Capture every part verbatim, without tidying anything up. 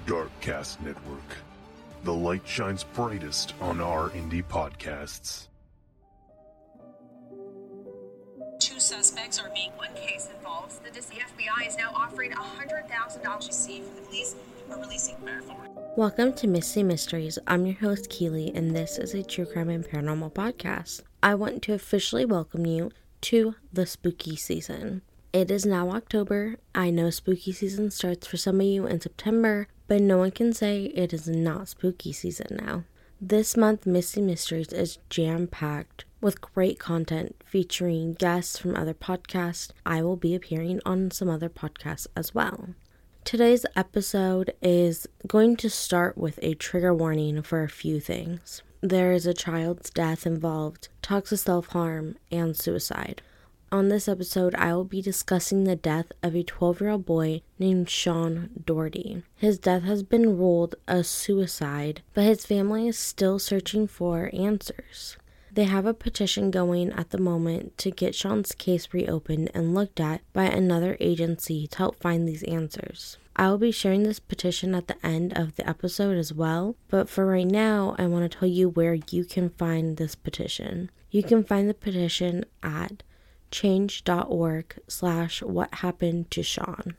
Darkcast Network. The light shines brightest on our indie podcasts. Two suspects are being. One case involves the the F B I is now offering a hundred thousand dollars to see if the police are releasing Fairthorne. Welcome to Misty Mysteries. I'm your host Keely, and this is a true crime and paranormal podcast. I want to officially welcome you to the spooky season. It is now October. I know spooky season starts for some of you in September, but no one can say it is not spooky season now. This month, Misty Mysteries is jam-packed with great content featuring guests from other podcasts. I will be appearing on some other podcasts as well. Today's episode is going to start with a trigger warning for a few things. There is a child's death involved, talks of self-harm, and suicide. On this episode, I will be discussing the death of a twelve-year-old boy named Sean Doherty. His death has been ruled a suicide, but his family is still searching for answers. They have a petition going at the moment to get Sean's case reopened and looked at by another agency to help find these answers. I will be sharing this petition at the end of the episode as well, but for right now, I want to tell you where you can find this petition. You can find the petition at change.org slash what happened to Sean.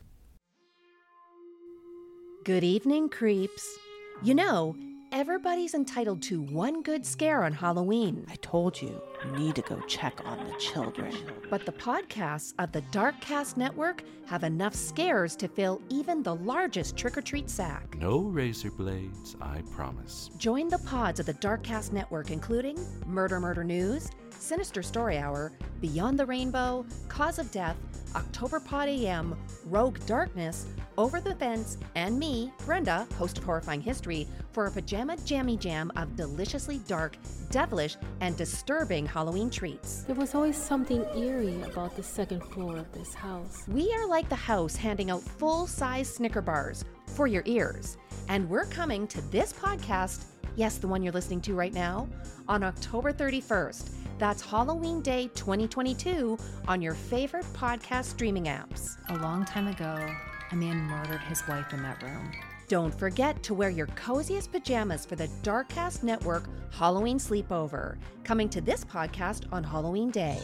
Good evening, creeps. You know, everybody's entitled to one good scare on Halloween. I told you, you need to go check on the children. But the podcasts of the Darkcast Network have enough scares to fill even the largest trick-or-treat sack. No razor blades, I promise. Join the pods of the Darkcast Network, including Murder Murder News, Sinister Story Hour, Beyond the Rainbow, Cause of Death, October Pod A M, Rogue Darkness, Over the Fence, and me, Brenda, host of Horrifying History, for a pajama jammy jam of deliciously dark, devilish, and disturbing Halloween treats. There was always something eerie about the second floor of this house. We are like the house handing out full-size Snicker bars for your ears. And we're coming to this podcast, yes, the one you're listening to right now, on October thirty-first. That's Halloween Day twenty twenty-two on your favorite podcast streaming apps. A long time ago, a man murdered his wife in that room. Don't forget to wear your coziest pajamas for the Darkcast Network Halloween Sleepover, coming to this podcast on Halloween Day.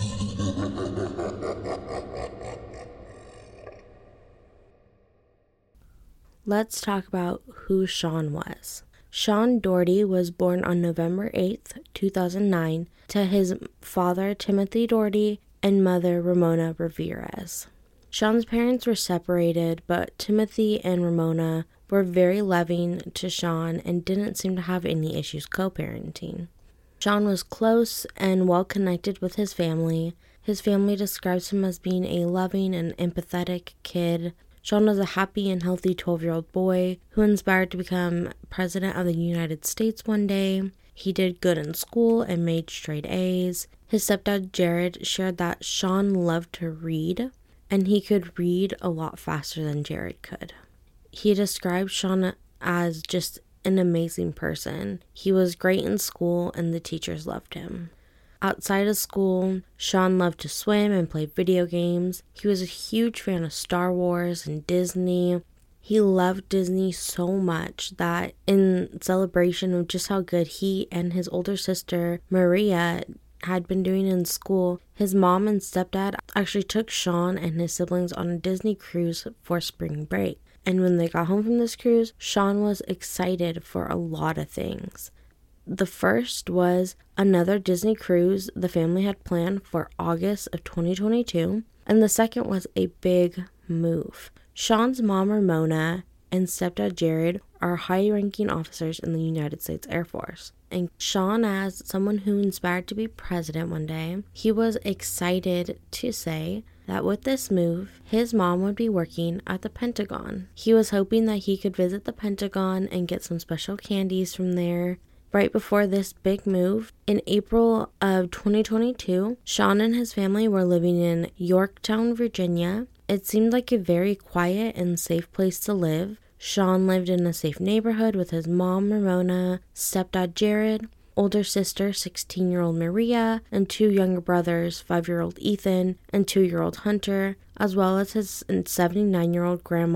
Let's talk about who Sean was. Sean Doherty was born on November eighth, two thousand nine, to his father Timothy Doherty and mother Ramona Ramirez. Sean's parents were separated, but Timothy and Ramona were very loving to Sean and didn't seem to have any issues co-parenting. Sean was close and well connected with his family. His family describes him as being a loving and empathetic kid. Sean was a happy and healthy twelve-year-old boy who inspired to become president of the United States one day. He did good in school and made straight A's. His stepdad, Jared, shared that Sean loved to read, and he could read a lot faster than Jared could. He described Sean as just an amazing person. He was great in school, and the teachers loved him. Outside of school, Sean loved to swim and play video games. He was a huge fan of Star Wars and Disney. He loved Disney so much that in celebration of just how good he and his older sister, Maria, had been doing in school, his mom and stepdad actually took Sean and his siblings on a Disney cruise for spring break. And when they got home from this cruise, Sean was excited for a lot of things. The first was another Disney cruise the family had planned for August of twenty twenty-two, and the second was a big move. Sean's mom, Ramona, and stepdad, Jared, are high-ranking officers in the United States Air Force. And Sean, as someone who inspired to be president one day, he was excited to say that with this move, his mom would be working at the Pentagon. He was hoping that he could visit the Pentagon and get some special candies from there. Right before this big move, in April of twenty twenty-two, Sean and his family were living in Yorktown, Virginia. It seemed like a very quiet and safe place to live. Sean lived in a safe neighborhood with his mom, Ramona, stepdad, Jared, older sister, sixteen-year-old Maria, and two younger brothers, five-year-old Ethan and two-year-old Hunter, as well as his seventy-nine-year-old grandma,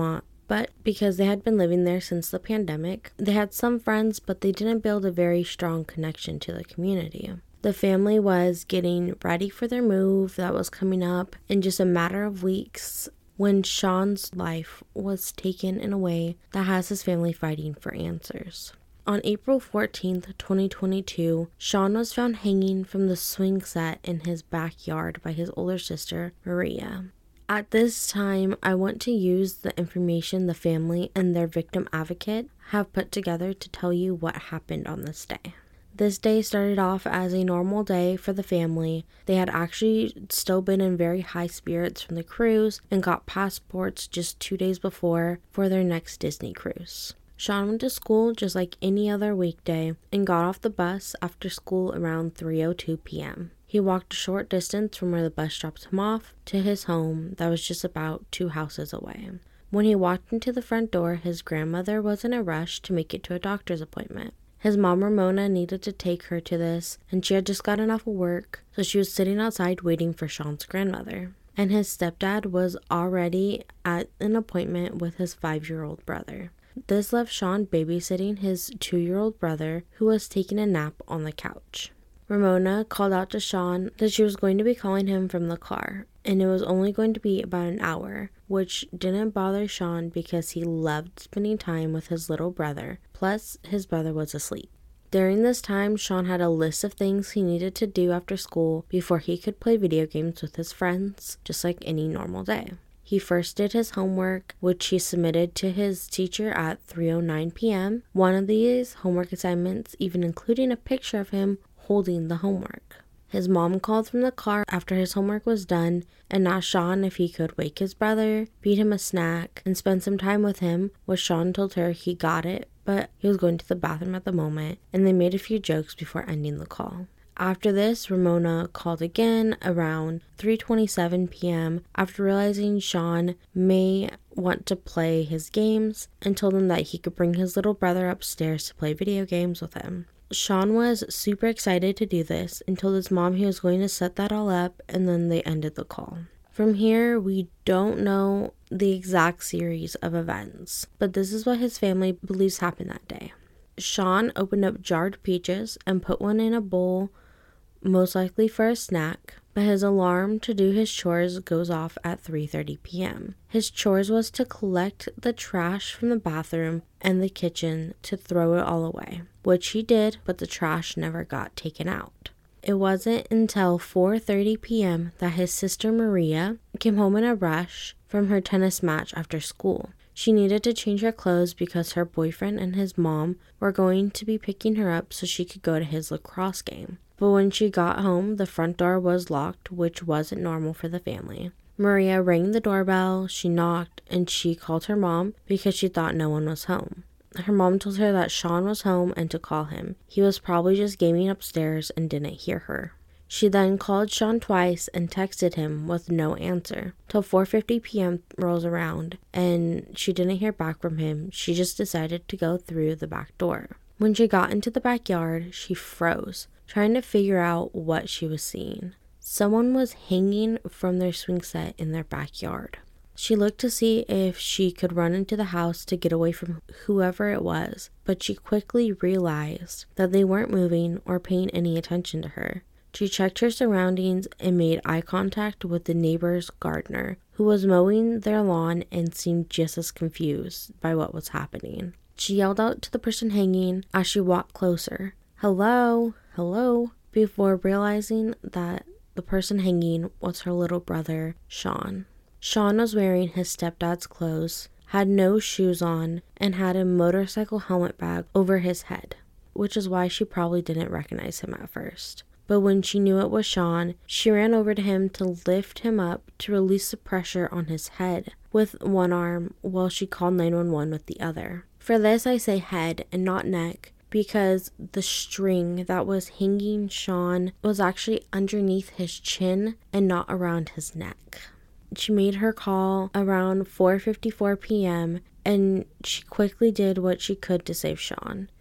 But because they had been living there since the pandemic, they had some friends, but they didn't build a very strong connection to the community. The family was getting ready for their move that was coming up in just a matter of weeks when Sean's life was taken in a way that has his family fighting for answers. On April fourteenth, twenty twenty-two, Sean was found hanging from the swing set in his backyard by his older sister, Maria. At this time, I want to use the information the family and their victim advocate have put together to tell you what happened on this day. This day started off as a normal day for the family. They had actually still been in very high spirits from the cruise and got passports just two days before for their next Disney cruise. Sean went to school just like any other weekday and got off the bus after school around three oh two p.m. He walked a short distance from where the bus dropped him off to his home that was just about two houses away. When he walked into the front door, his grandmother was in a rush to make it to a doctor's appointment. His mom, Ramona, needed to take her to this, and she had just gotten off of work, so she was sitting outside waiting for Sean's grandmother. And his stepdad was already at an appointment with his five-year-old brother. This left Sean babysitting his two-year-old brother, who was taking a nap on the couch. Ramona called out to Sean that she was going to be calling him from the car, and it was only going to be about an hour, which didn't bother Sean because he loved spending time with his little brother, plus his brother was asleep. During this time, Sean had a list of things he needed to do after school before he could play video games with his friends, just like any normal day. He first did his homework, which he submitted to his teacher at three oh nine p.m. One of these homework assignments even including a picture of him holding the homework. His mom called from the car after his homework was done and asked Sean if he could wake his brother, feed him a snack, and spend some time with him, which Sean told her he got it, but he was going to the bathroom at the moment, and they made a few jokes before ending the call. After this, Ramona called again around three twenty-seven p.m. after realizing Sean may want to play his games and told him that he could bring his little brother upstairs to play video games with him. Sean was super excited to do this and told his mom he was going to set that all up, and then they ended the call. From here, we don't know the exact series of events, but this is what his family believes happened that day. Sean opened up jarred peaches and put one in a bowl, most likely for a snack, but his alarm to do his chores goes off at three thirty p.m. His chores was to collect the trash from the bathroom and the kitchen to throw it all away, which he did, but the trash never got taken out. It wasn't until four thirty p.m. that his sister Maria came home in a rush from her tennis match after school. She needed to change her clothes because her boyfriend and his mom were going to be picking her up so she could go to his lacrosse game. But when she got home, the front door was locked, which wasn't normal for the family. Maria rang the doorbell, she knocked, and she called her mom because she thought no one was home. Her mom told her that Sean was home and to call him. He was probably just gaming upstairs and didn't hear her. She then called Sean twice and texted him with no answer. Till four fifty p.m. rolls around and she didn't hear back from him. She just decided to go through the back door. When she got into the backyard, she froze, trying to figure out what she was seeing. Someone was hanging from their swing set in their backyard. She looked to see if she could run into the house to get away from whoever it was, but she quickly realized that they weren't moving or paying any attention to her. She checked her surroundings and made eye contact with the neighbor's gardener, who was mowing their lawn and seemed just as confused by what was happening. She yelled out to the person hanging as she walked closer, "Hello, hello," before realizing that the person hanging was her little brother, Sean. Sean was wearing his stepdad's clothes, had no shoes on, and had a motorcycle helmet bag over his head, which is why she probably didn't recognize him at first. But when she knew it was Sean, she ran over to him to lift him up to release the pressure on his head with one arm while she called nine one one with the other. For this, I say head and not neck, because the string that was hanging Sean was actually underneath his chin and not around his neck. She made her call around four fifty-four p.m. and she quickly did what she could to save Sean.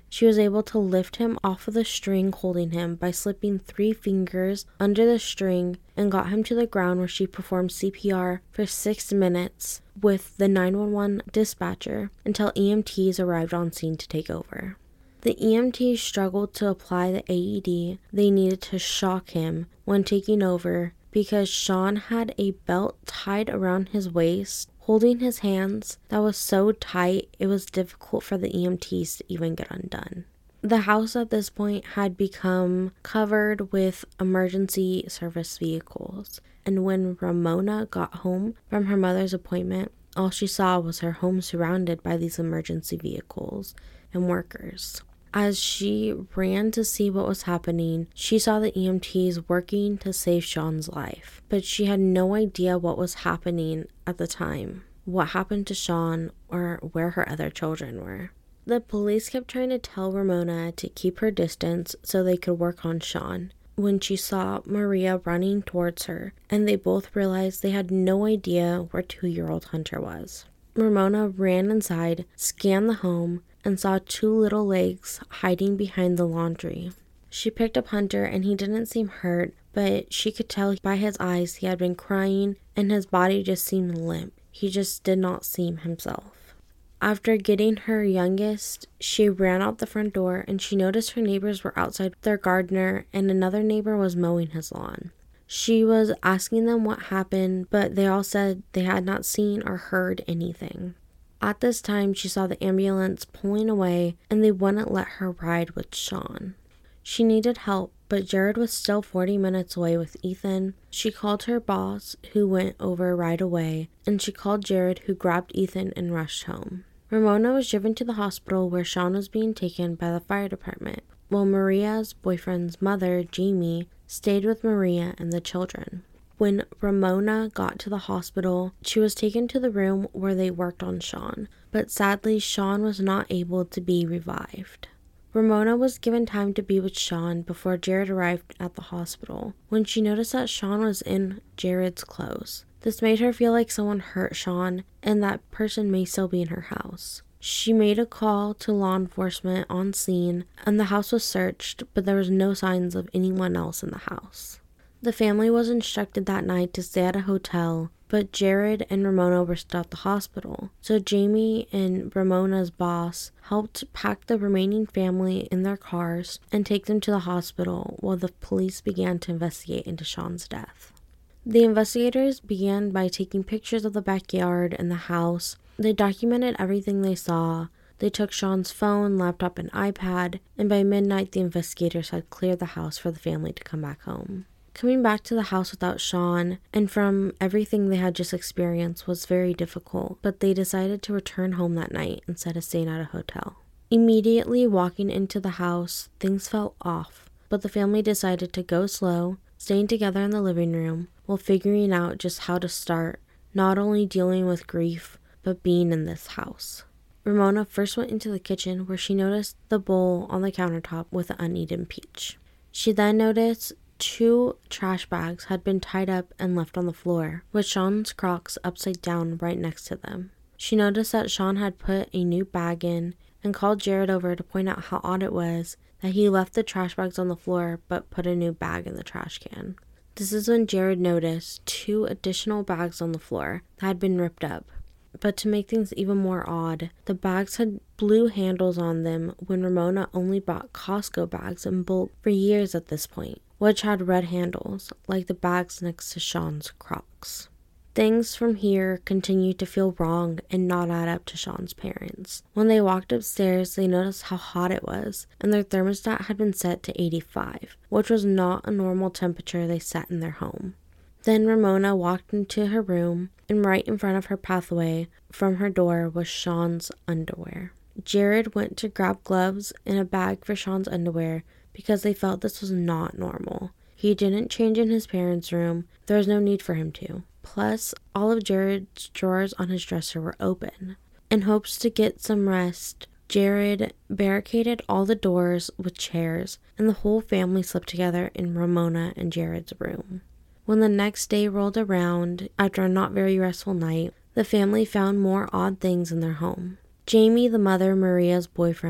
She was able to lift him off of the string holding him by slipping three fingers under the string and got him to the ground, where she performed C P R for six minutes with the nine one one dispatcher until E M Ts arrived on scene to take over. The E M Ts struggled to apply the A E D they needed to shock him when taking over because Sean had a belt tied around his waist, holding his hands that was so tight it was difficult for the E M Ts to even get undone. The house at this point had become covered with emergency service vehicles, and when Ramona got home from her mother's appointment, all she saw was her home surrounded by these emergency vehicles and workers. As she ran to see what was happening, she saw the E M Ts working to save Sean's life, but she had no idea what was happening at the time, what happened to Sean, or where her other children were. The police kept trying to tell Ramona to keep her distance so they could work on Sean, when she saw Maria running towards her, and they both realized they had no idea where two-year-old Hunter was. Ramona ran inside, scanned the home, and saw two little legs hiding behind the laundry. She picked up Hunter, and he didn't seem hurt, but she could tell by his eyes he had been crying and his body just seemed limp. He just did not seem himself. After getting her youngest, she ran out the front door, and she noticed her neighbors were outside with their gardener and another neighbor was mowing his lawn. She was asking them what happened, but they all said they had not seen or heard anything. At this time, she saw the ambulance pulling away, and they wouldn't let her ride with Sean. She needed help, but Jared was still forty minutes away with Ethan. She called her boss, who went over right away, and she called Jared, who grabbed Ethan and rushed home. Ramona was driven to the hospital where Sean was being taken by the fire department, while Maria's boyfriend's mother, Jamie, stayed with Maria and the children. When Ramona got to the hospital, she was taken to the room where they worked on Sean, but sadly Sean was not able to be revived. Ramona was given time to be with Sean before Jared arrived at the hospital, when she noticed that Sean was in Jared's clothes. This made her feel like someone hurt Sean, and that person may still be in her house. She made a call to law enforcement on scene, and the house was searched, but there was no signs of anyone else in the house. The family was instructed that night to stay at a hotel, but Jared and Ramona were still at the hospital. So Jamie and Ramona's boss helped pack the remaining family in their cars and take them to the hospital while the police began to investigate into Sean's death. The investigators began by taking pictures of the backyard and the house. They documented everything they saw. They took Sean's phone, laptop, and iPad, and by midnight the investigators had cleared the house for the family to come back home. Coming back to the house without Sean, and from everything they had just experienced, was very difficult, but they decided to return home that night instead of staying at a hotel. Immediately walking into the house, things felt off, but the family decided to go slow, staying together in the living room, while figuring out just how to start, not only dealing with grief, but being in this house. Ramona first went into the kitchen, where she noticed the bowl on the countertop with an uneaten peach. She then noticed two trash bags had been tied up and left on the floor, with Sean's Crocs upside down right next to them. She noticed that Sean had put a new bag in and called Jared over to point out how odd it was that he left the trash bags on the floor but put a new bag in the trash can. This is when Jared noticed two additional bags on the floor that had been ripped up. But to make things even more odd, the bags had blue handles on them when Ramona only bought Costco bags in bulk for years at this point, which had red handles, like the bags next to Sean's Crocs. Things from here continued to feel wrong and not add up to Sean's parents. When they walked upstairs, they noticed how hot it was, and their thermostat had been set to eighty-five, which was not a normal temperature they set in their home. Then Ramona walked into her room, and right in front of her pathway from her door was Sean's underwear. Jared went to grab gloves and a bag for Sean's underwear because they felt this was not normal. He didn't change in his parents' room. There was no need for him to. Plus, all of Jared's drawers on his dresser were open. In hopes to get some rest, Jared barricaded all the doors with chairs, and the whole family slept together in Ramona and Jared's room. When the next day rolled around, after a not very restful night, the family found more odd things in their home. Jamie, the mother, Maria's boyfriend,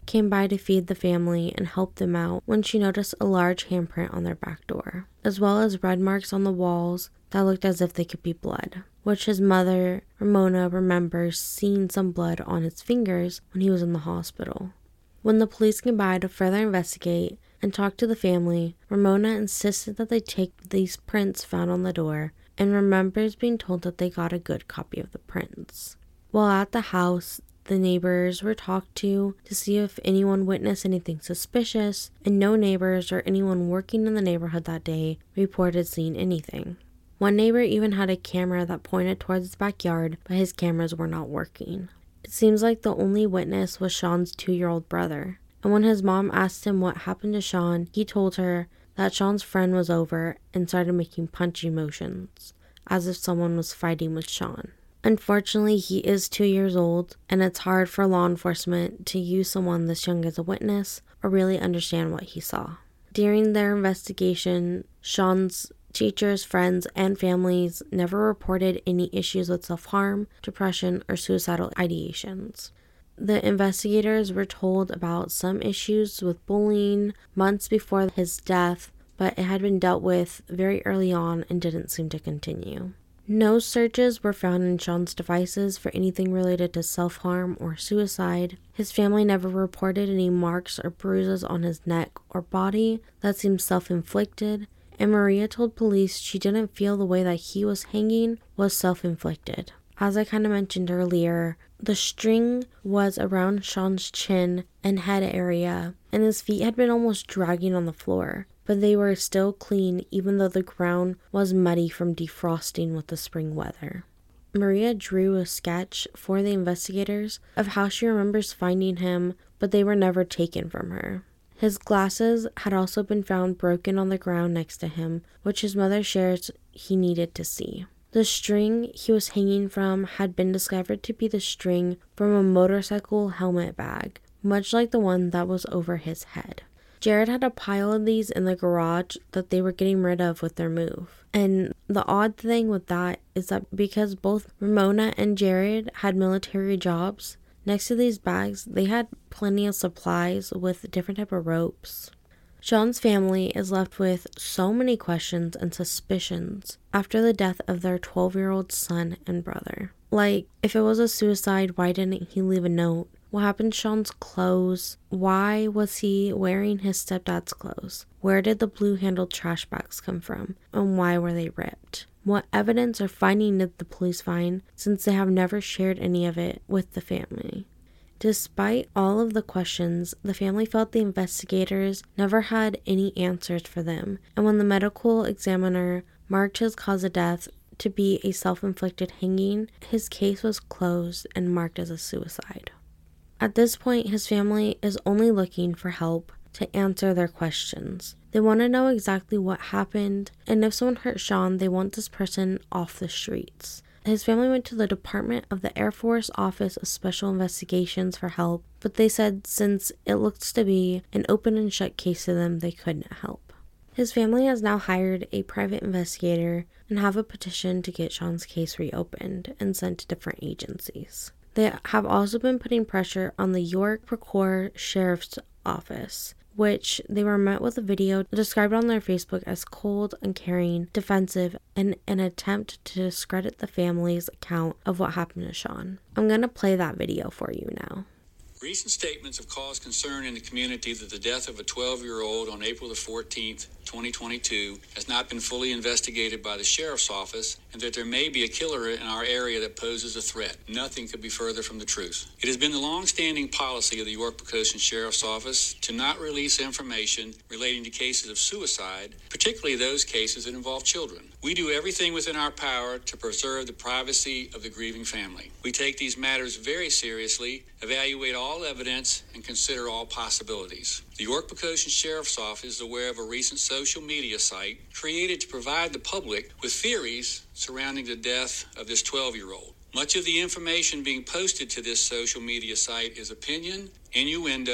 came by to feed the family and help them out when she noticed a large handprint on their back door, as well as red marks on the walls that looked as if they could be blood, which his mother, Ramona, remembers seeing some blood on his fingers when he was in the hospital. When the police came by to further investigate and talk to the family, Ramona insisted that they take these prints found on the door and remembers being told that they got a good copy of the prints. While at the house, the neighbors were talked to to see if anyone witnessed anything suspicious, and no neighbors or anyone working in the neighborhood that day reported seeing anything. One neighbor even had a camera that pointed towards his backyard, but his cameras were not working. It seems like the only witness was Sean's two-year-old brother, and when his mom asked him what happened to Sean, he told her that Sean's friend was over and started making punchy motions, as if someone was fighting with Sean. Unfortunately, he is two years old, and it's hard for law enforcement to use someone this young as a witness or really understand what he saw. During their investigation, Sean's teachers, friends, and families never reported any issues with self-harm, depression, or suicidal ideations. The investigators were told about some issues with bullying months before his death, but it had been dealt with very early on and didn't seem to continue. No searches were found in Sean's devices for anything related to self-harm or suicide. His family never reported any marks or bruises on his neck or body that seemed self-inflicted, and Maria told police she didn't feel the way that he was hanging was self-inflicted. As I kind of mentioned earlier, the string was around Sean's chin and head area, and his feet had been almost dragging on the floor, but they were still clean even though the ground was muddy from defrosting with the spring weather. Maria drew a sketch for the investigators of how she remembers finding him, but they were never taken from her. His glasses had also been found broken on the ground next to him, which his mother shares he needed to see. The string he was hanging from had been discovered to be the string from a motorcycle helmet bag, much like the one that was over his head. Jared had a pile of these in the garage that they were getting rid of with their move. And the odd thing with that is that because both Ramona and Jared had military jobs, next to these bags, they had plenty of supplies with different type of ropes. Sean's family is left with so many questions and suspicions after the death of their twelve-year-old son and brother. Like, if it was a suicide, why didn't he leave a note? What happened to Sean's clothes? Why was he wearing his stepdad's clothes? Where did the blue-handled trash bags come from? And why were they ripped? What evidence or finding did the police find, since they have never shared any of it with the family? Despite all of the questions, the family felt the investigators never had any answers for them, and when the medical examiner marked his cause of death to be a self-inflicted hanging, his case was closed and marked as a suicide. At this point, his family is only looking for help to answer their questions. They want to know exactly what happened, and if someone hurt Sean, they want this person off the streets. His family went to the Department of the Air Force Office of Special Investigations for help, but they said since it looks to be an open and shut case to them, they couldn't help. His family has now hired a private investigator and have a petition to get Sean's case reopened and sent to different agencies. They have also been putting pressure on the York Proctor Sheriff's Office, which they were met with a video described on their Facebook as cold, uncaring, defensive, and an attempt to discredit the family's account of what happened to Sean. I'm going to play that video for you now. Recent statements have caused concern in the community that the death of a twelve-year-old on April the fourteenth, twenty twenty-two has not been fully investigated by the sheriff's office, and that there may be a killer in our area that poses a threat. Nothing could be further from the truth. It has been the long-standing policy of the York-Poquoson Sheriff's Office to not release information relating to cases of suicide, particularly those cases that involve children. We do everything within our power to preserve the privacy of the grieving family. We take these matters very seriously, evaluate all evidence, and consider all possibilities. The York-Poquoson Sheriff's Office is aware of a recent social media site created to provide the public with theories surrounding the death of this twelve-year-old. Much of the information being posted to this social media site is opinion, innuendo,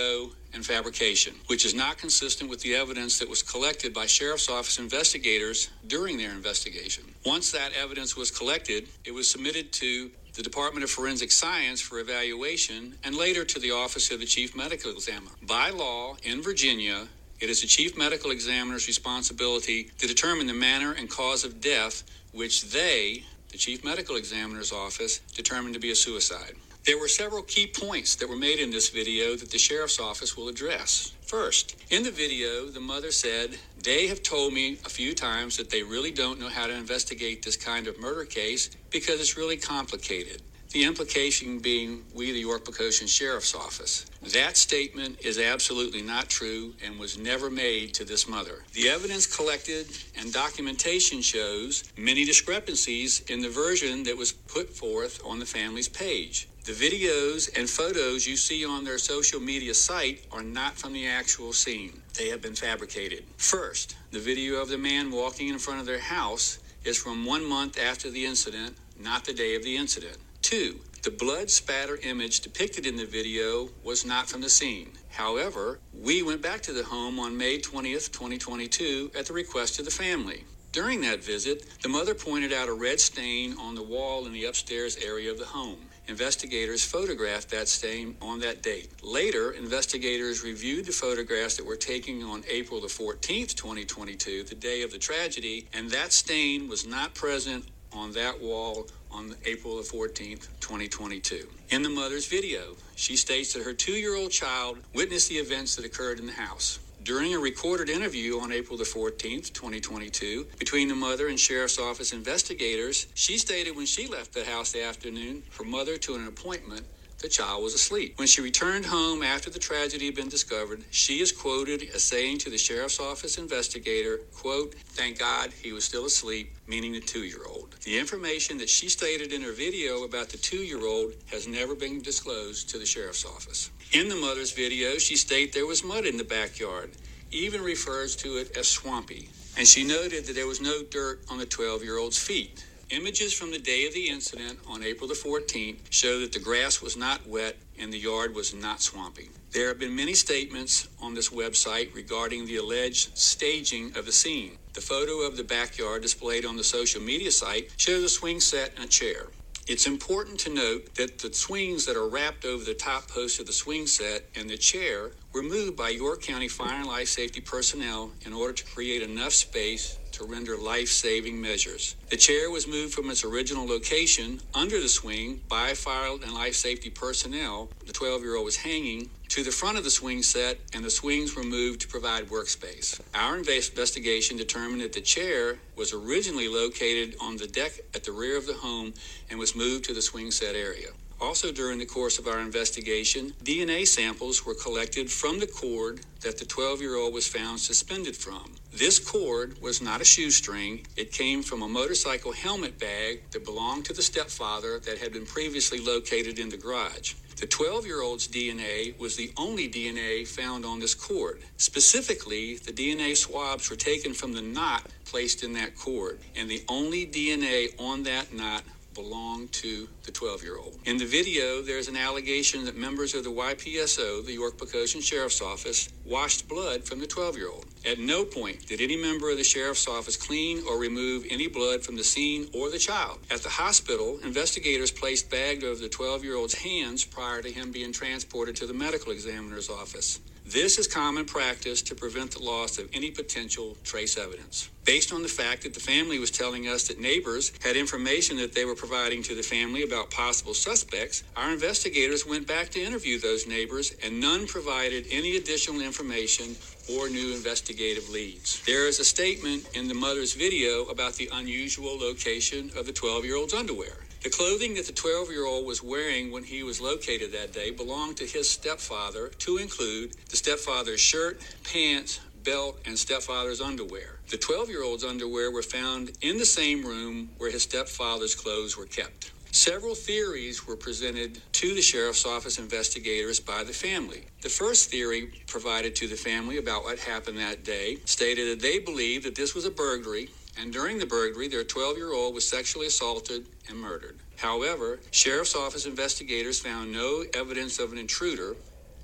and fabrication, which is not consistent with the evidence that was collected by Sheriff's Office investigators during their investigation. Once that evidence was collected, it was submitted to the Department of Forensic Science for evaluation and later to the Office of the Chief Medical Examiner. By law, in Virginia, it is the Chief Medical Examiner's responsibility to determine the manner and cause of death which they, the Chief Medical Examiner's Office, determined to be a suicide. There were several key points that were made in this video that the Sheriff's Office will address. First, in the video, the mother said, "They have told me a few times that they really don't know how to investigate this kind of murder case because it's really complicated." The implication being we, the York-Pecoshin Sheriff's Office. That statement is absolutely not true and was never made to this mother. The evidence collected and documentation shows many discrepancies in the version that was put forth on the family's page. The videos and photos you see on their social media site are not from the actual scene. They have been fabricated. First, the video of the man walking in front of their house is from one month after the incident, not the day of the incident. Two, the blood spatter image depicted in the video was not from the scene. However, we went back to the home on May twentieth, twenty twenty-two at the request of the family. During that visit, the mother pointed out a red stain on the wall in the upstairs area of the home. Investigators photographed that stain on that date. Later, investigators reviewed the photographs that were taken on April the fourteenth, twenty twenty-two, the day of the tragedy, and that stain was not present on that wall on April the fourteenth, twenty twenty-two. In the mother's video, she states that her two-year-old child witnessed the events that occurred in the house. During a recorded interview on April the fourteenth, twenty twenty-two, between the mother and Sheriff's Office investigators, she stated when she left the house that afternoon, her mother to an appointment, the child was asleep. When she returned home after the tragedy had been discovered, she is quoted as saying to the Sheriff's Office investigator, quote, "Thank God he was still asleep," meaning the two-year-old. The information that she stated in her video about the two-year-old has never been disclosed to the Sheriff's Office. In the mother's video, she stated there was mud in the backyard, even refers to it as swampy, and she noted that there was no dirt on the twelve-year-old's feet. Images from the day of the incident on April the fourteenth show that the grass was not wet and the yard was not swampy. There have been many statements on this website regarding the alleged staging of the scene. The photo of the backyard displayed on the social media site shows a swing set and a chair. It's important to note that the swings that are wrapped over the top post of the swing set and the chair were moved by York County Fire and Life Safety personnel in order to create enough space to render life-saving measures. The chair was moved from its original location under the swing by fire and life safety personnel. The twelve-year-old was hanging to the front of the swing set, and the swings were moved to provide workspace. Our investigation determined that the chair was originally located on the deck at the rear of the home and was moved to the swing set area. Also, during the course of our investigation, D N A samples were collected from the cord that the twelve-year-old was found suspended from. This cord was not a shoestring. It came from a motorcycle helmet bag that belonged to the stepfather that had been previously located in the garage. The twelve-year-old's D N A was the only D N A found on this cord. Specifically, the D N A swabs were taken from the knot placed in that cord, and the only D N A on that knot belonged to the twelve-year-old. In the video, there's an allegation that members of the Y P S O, the York-Pecoshin Sheriff's Office, washed blood from the twelve-year-old. At no point did any member of the Sheriff's Office clean or remove any blood from the scene or the child. At the hospital, investigators placed bags over the twelve-year-old's hands prior to him being transported to the medical examiner's office. This is common practice to prevent the loss of any potential trace evidence. Based on the fact that the family was telling us that neighbors had information that they were providing to the family about possible suspects, our investigators went back to interview those neighbors, and none provided any additional information or new investigative leads. There is a statement in the mother's video about the unusual location of the twelve-year-old's underwear. The clothing that the twelve-year-old was wearing when he was located that day belonged to his stepfather, to include the stepfather's shirt, pants, belt, and stepfather's underwear. The twelve-year-old's underwear were found in the same room where his stepfather's clothes were kept. Several theories were presented to the Sheriff's Office investigators by the family. The first theory provided to the family about what happened that day stated that they believed that this was a burglary, and during the burglary, their twelve-year-old was sexually assaulted and murdered. However, Sheriff's Office investigators found no evidence of an intruder,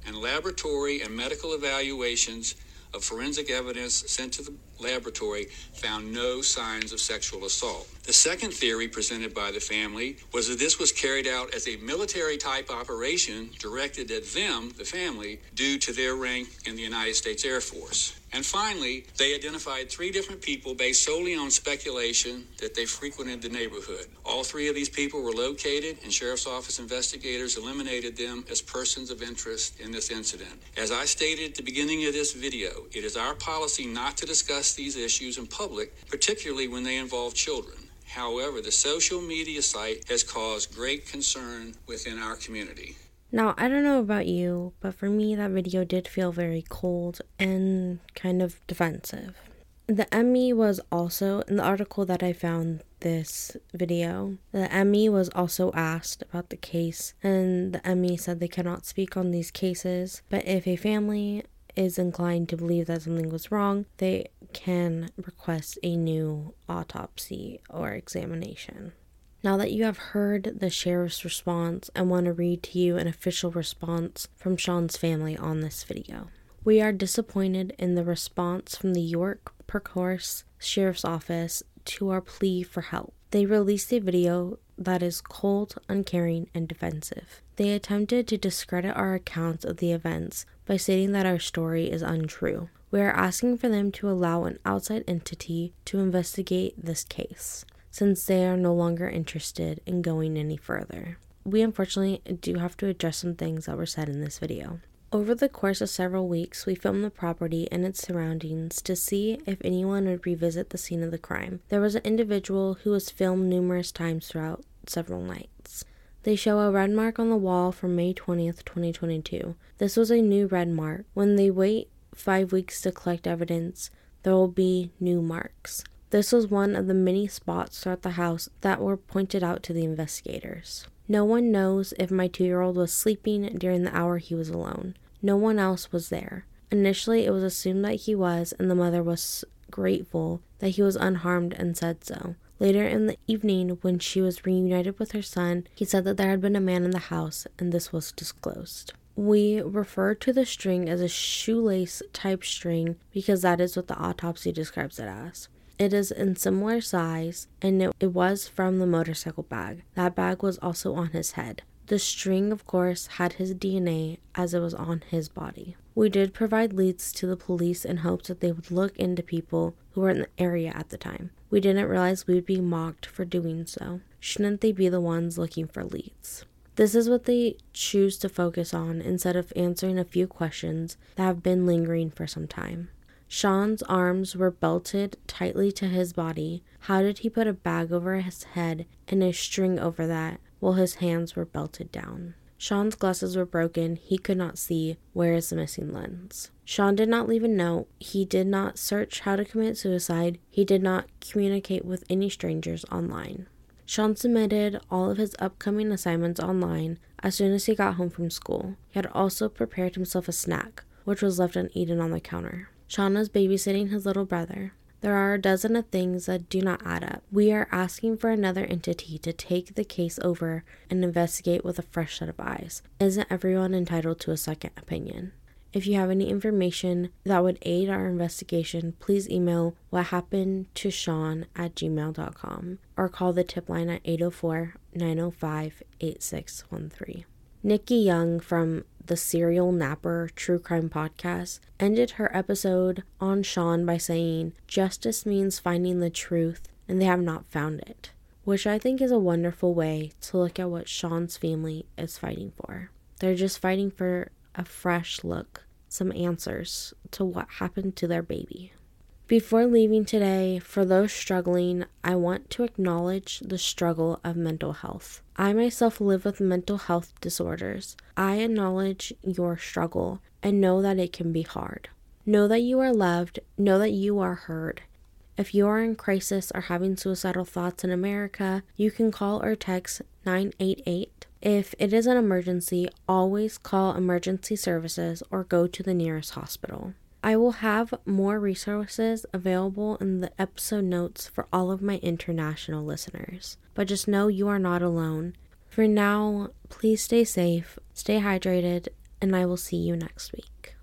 and laboratory and medical evaluations of forensic evidence sent to the laboratory found no signs of sexual assault. The second theory presented by the family was that this was carried out as a military-type operation directed at them, the family, due to their rank in the United States Air Force. And finally, they identified three different people based solely on speculation that they frequented the neighborhood. All three of these people were located, and Sheriff's Office investigators eliminated them as persons of interest in this incident. As I stated at the beginning of this video, it is our policy not to discuss these issues in public, particularly when they involve children. However, the social media site has caused great concern within our community. Now, I don't know about you, but for me, that video did feel very cold and kind of defensive. The Emmy was also, in the article that I found this video, the Emmy was also asked about the case, and the Emmy said they cannot speak on these cases, but if a family is inclined to believe that something was wrong, they can request a new autopsy or examination. Now that you have heard the sheriff's response, I want to read to you an official response from Sean's family on this video. We are disappointed in the response from the York Percourse Sheriff's Office to our plea for help. They released a video that is cold, uncaring, and defensive. They attempted to discredit our accounts of the events by stating that our story is untrue. We are asking for them to allow an outside entity to investigate this case, since they are no longer interested in going any further. We unfortunately do have to address some things that were said in this video. Over the course of several weeks, we filmed the property and its surroundings to see if anyone would revisit the scene of the crime. There was an individual who was filmed numerous times throughout several nights. They show a red mark on the wall from May twentieth, twenty twenty-two. This was a new red mark. When they wait five weeks to collect evidence, there will be new marks. This was one of the many spots throughout the house that were pointed out to the investigators. No one knows if my two-year-old was sleeping during the hour he was alone. No one else was there. Initially, it was assumed that he was, and the mother was grateful that he was unharmed and said so. Later in the evening, when she was reunited with her son, he said that there had been a man in the house, and this was disclosed. We refer to the string as a shoelace-type string because that is what the autopsy describes it as. It is in similar size, and it, it was from the motorcycle bag. That bag was also on his head. The string, of course, had his D N A as it was on his body. We did provide leads to the police in hopes that they would look into people who were in the area at the time. We didn't realize we would be mocked for doing so. Shouldn't they be the ones looking for leads? This is what they choose to focus on instead of answering a few questions that have been lingering for some time. Sean's arms were belted tightly to his body. How did he put a bag over his head and a string over that while his hands were belted down? Sean's glasses were broken. He could not see. Where is the missing lens? Sean did not leave a note. He did not search how to commit suicide. He did not communicate with any strangers online. Sean submitted all of his upcoming assignments online as soon as he got home from school. He had also prepared himself a snack, which was left uneaten on the counter. Sean was babysitting his little brother. There are a dozen of things that do not add up. We are asking for another entity to take the case over and investigate with a fresh set of eyes. Isn't everyone entitled to a second opinion? If you have any information that would aid our investigation, please email whathappenedtoshawn at gmail dot com or call the tip line at eight oh four, nine oh five, eight six one three. Nikki Young from the Serial Napper True Crime Podcast ended her episode on Sean by saying, "Justice means finding the truth, and they have not found it," which I think is a wonderful way to look at what Sean's family is fighting for. They're just fighting for a fresh look, some answers to what happened to their baby. Before leaving today, for those struggling, I want to acknowledge the struggle of mental health. I myself live with mental health disorders. I acknowledge your struggle and know that it can be hard. Know that you are loved. Know that you are heard. If you are in crisis or having suicidal thoughts in America, you can call or text nine eight eight. If it is an emergency, always call emergency services or go to the nearest hospital. I will have more resources available in the episode notes for all of my international listeners. But just know you are not alone. For now, please stay safe, stay hydrated, and I will see you next week.